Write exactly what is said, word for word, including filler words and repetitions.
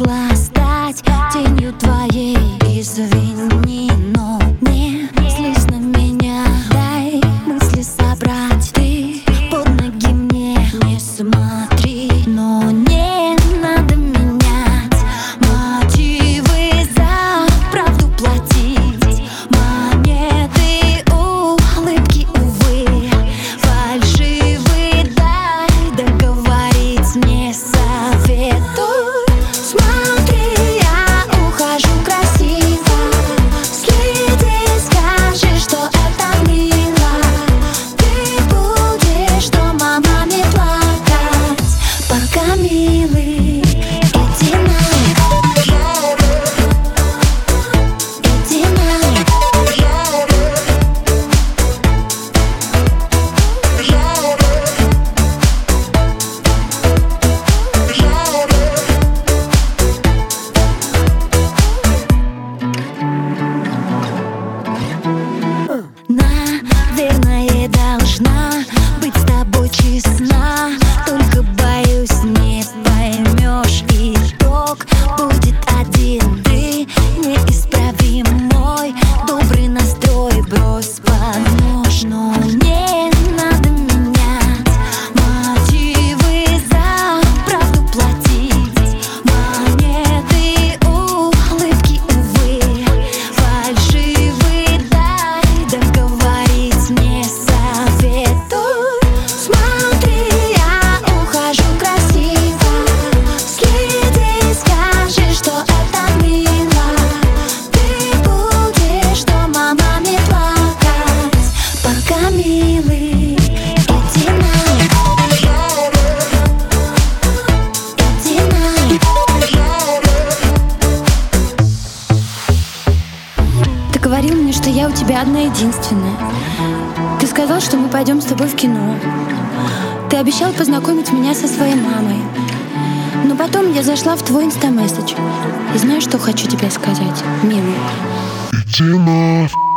могла стать тенью твоей. Извини, но не злись на меня. Дай мысли собрать, ты под ноги мне не смотри. Но не надо менять мотивы, за правду платить. Монеты, улыбки, увы, фальшивые. Дай договорить, не советуй. Смотри, я ухожу красиво. Следи, скажи, что это мило. Ты будешь дома маме плакать, пока, милый, иди на, иди на. Наверное, должна быть с тобой честна. Только боюсь, не поймешь, итог будет один. Ты неисправим, мой добрый настрой брось под нож. Но не надо менять мотивы, за правду платить. Монеты, улыбки, увы, фальшивые. Дай договорить, не советуй. Смотри, я ухожу красиво. Следи, скажи, что это мило. Ты будешь дома маме плакать, пока, милый, иди на, иди на. Ты говорил мне, что я у тебя одна единственная. Ты сказал, что мы пойдем с тобой в кино. Ты обещал познакомить меня со своей мамой. Но потом я зашла в твой инстамесседж. И знаешь, что хочу тебе сказать, милый? Иди на.